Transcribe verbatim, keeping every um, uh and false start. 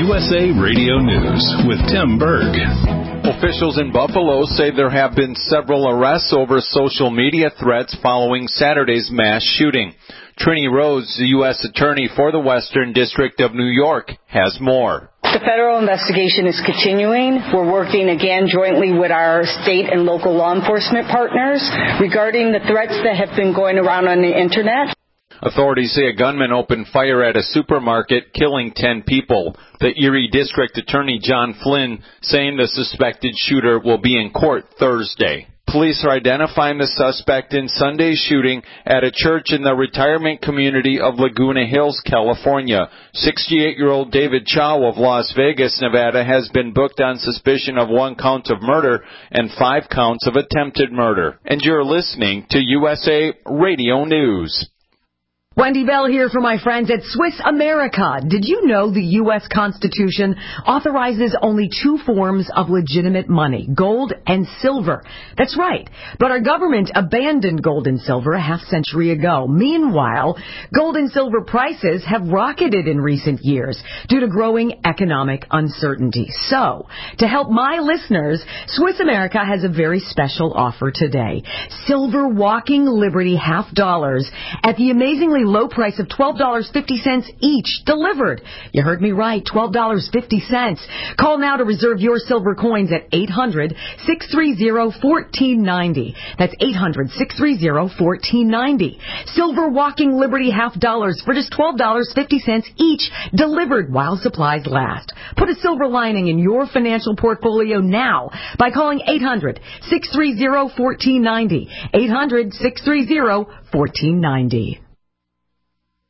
U S A Radio News with Tim Berg. Officials in Buffalo say there have been several arrests over social media threats following Saturday's mass shooting. Trini Rose, the U S Attorney for the Western District of New York, has more. The federal investigation is continuing. We're working again jointly with our state and local law enforcement partners regarding the threats that have been going around on the Internet. Authorities say a gunman opened fire at a supermarket, killing ten people. The Erie District Attorney John Flynn saying the suspected shooter will be in court Thursday. Police are identifying the suspect in Sunday's shooting at a church in the retirement community of Laguna Hills, California. sixty-eight-year-old David Chow of Las Vegas, Nevada, has been booked on suspicion of one count of murder and five counts of attempted murder. And you're listening to U S A Radio News. Wendy Bell here for my friends at Swiss America. Did you know the U S Constitution authorizes only two forms of legitimate money, gold and silver? That's right. But our government abandoned gold and silver a half century ago. Meanwhile, gold and silver prices have rocketed in recent years due to growing economic uncertainty. So, to help my listeners, Swiss America has a very special offer today. Silver Walking Liberty half dollars at the amazingly low price of twelve dollars and fifty cents each, delivered. You heard me right, twelve dollars and fifty cents. Call now to reserve your silver coins at eight hundred, six three zero, one four nine zero. That's eight hundred, six three zero, one four nine zero. Silver Walking Liberty half dollars for just twelve dollars and fifty cents each, delivered while supplies last. Put a silver lining in your financial portfolio now by calling eight hundred, six three zero, one four nine zero. eight hundred, six three zero, one four nine zero.